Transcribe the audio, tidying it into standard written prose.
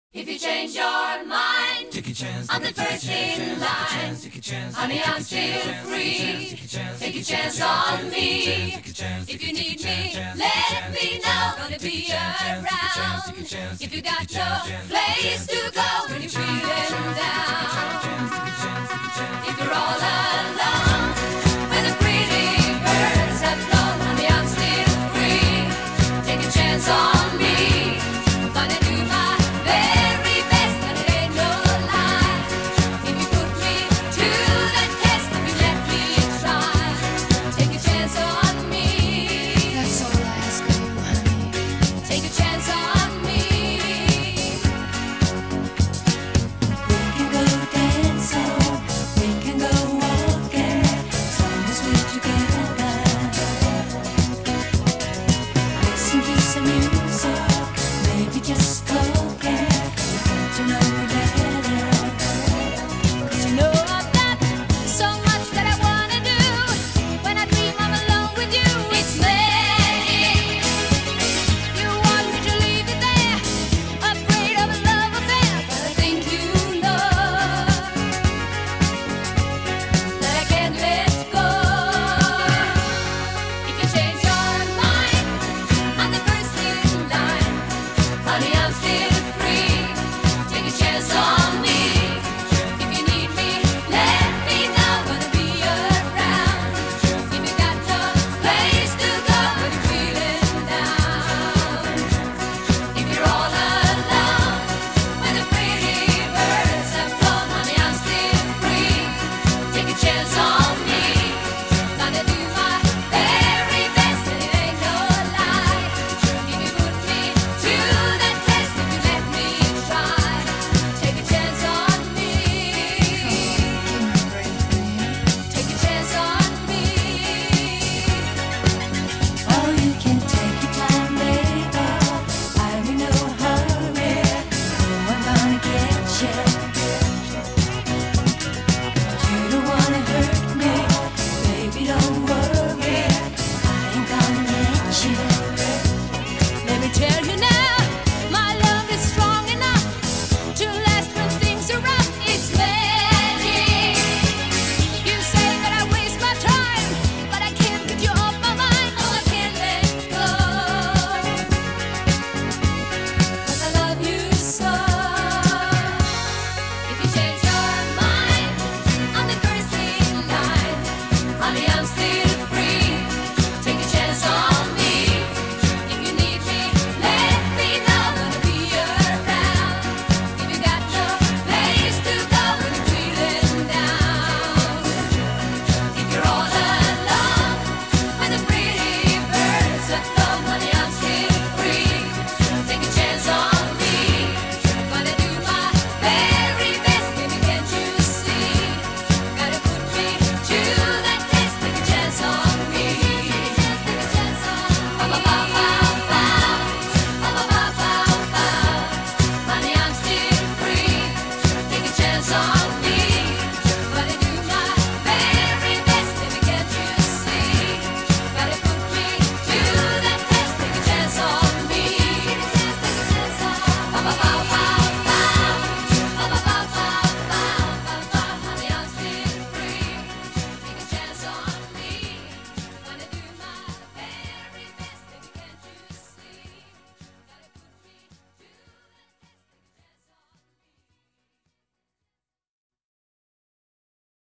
If you change your mind, take a chance, I'm the first in line. Honey, I'm still free. Take a chance on me. If you need me, let me know. Gonna be around. If you got no place to go when you're feeling down, if you're all alone.